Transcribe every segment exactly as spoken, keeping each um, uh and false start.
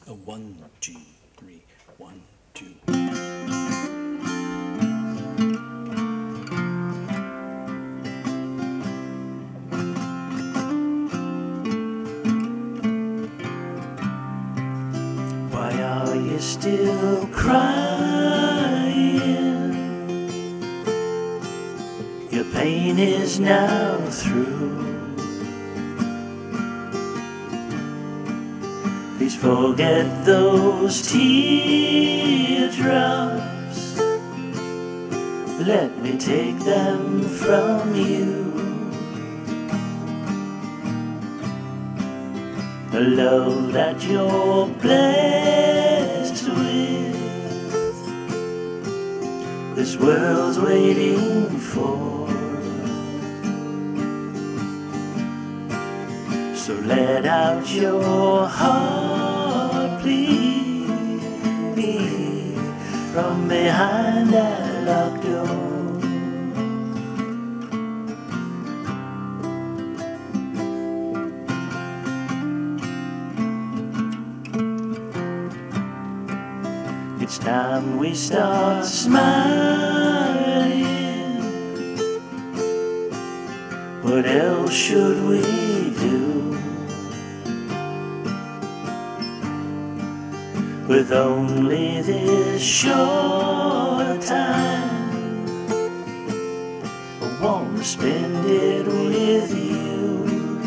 A one, two, three, one, two. Why are you still crying? Your pain is now through. Please forget those teardrops. Let me take them from you. The love that you're blessed with, this world's waiting for. So let out your heart, please, from behind that locked door. It's time we start smiling. What else should we do? With only this short time, I want to spend it with you.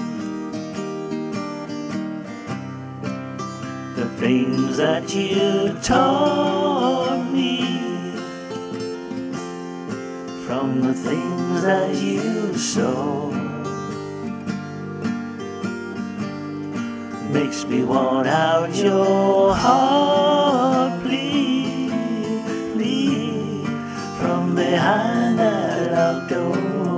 The things that you taught me, from the things that you saw, makes me want out your heart, please, please, from behind that locked door.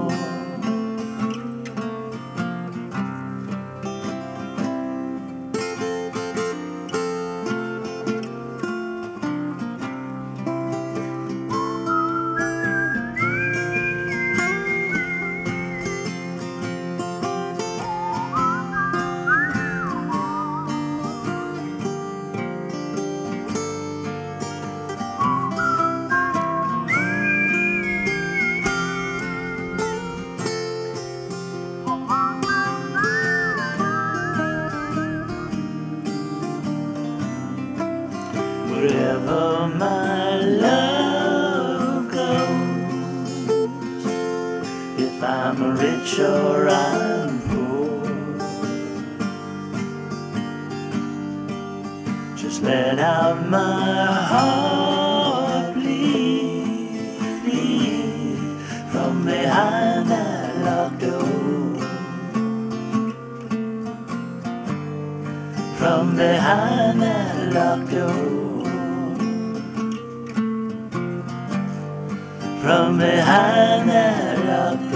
Wherever my love goes, if I'm rich or I'm poor, just let out my heart, please, please, from behind that locked door. From behind that locked door. From behind that locked door.